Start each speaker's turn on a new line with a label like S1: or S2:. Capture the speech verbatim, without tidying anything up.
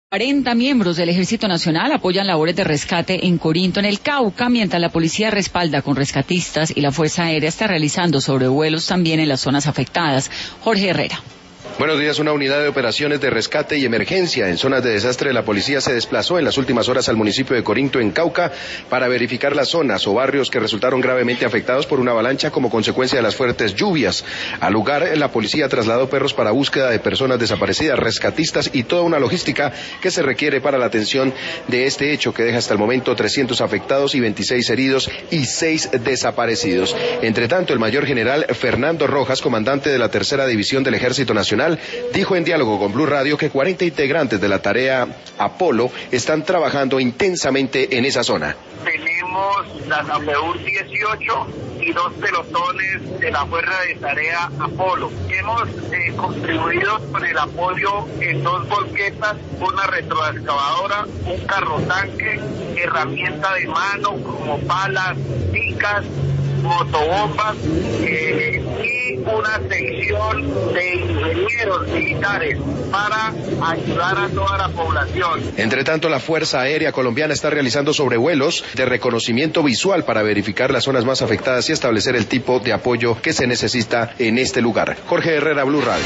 S1: cuarenta miembros del Ejército Nacional apoyan labores de rescate en Corinto, en el Cauca, mientras la policía respalda con rescatistas y la Fuerza Aérea está realizando sobrevuelos también en las zonas afectadas. Jorge Herrera.
S2: Buenos días. Una unidad de operaciones de rescate y emergencia en zonas de desastre de la policía se desplazó en las últimas horas al municipio de Corinto, en Cauca, para verificar las zonas o barrios que resultaron gravemente afectados por una avalancha como consecuencia de las fuertes lluvias. Al lugar, la policía trasladó perros para búsqueda de personas desaparecidas, rescatistas y toda una logística que se requiere para la atención de este hecho, que deja hasta el momento trescientos afectados y veintiséis heridos y seis desaparecidos. Entre tanto, el mayor general Fernando Rojas, comandante de la tercera división del Ejército Nacional, dijo en diálogo con Blue Radio que cuarenta integrantes de la tarea Apolo están trabajando intensamente en esa zona.
S3: Tenemos las A P U dieciocho y dos pelotones de la Fuerza de Tarea Apolo. Hemos eh, contribuido con el apoyo en dos volquetas, una retroexcavadora, un carro tanque, herramienta de mano como palas, picas, motobombas eh, y una sección de ingenieros militares para ayudar a toda la población.
S2: Entre tanto, la Fuerza Aérea Colombiana está realizando sobrevuelos de reconocimiento visual para verificar las zonas más afectadas y establecer el tipo de apoyo que se necesita en este lugar. Jorge Herrera, Blue Radio.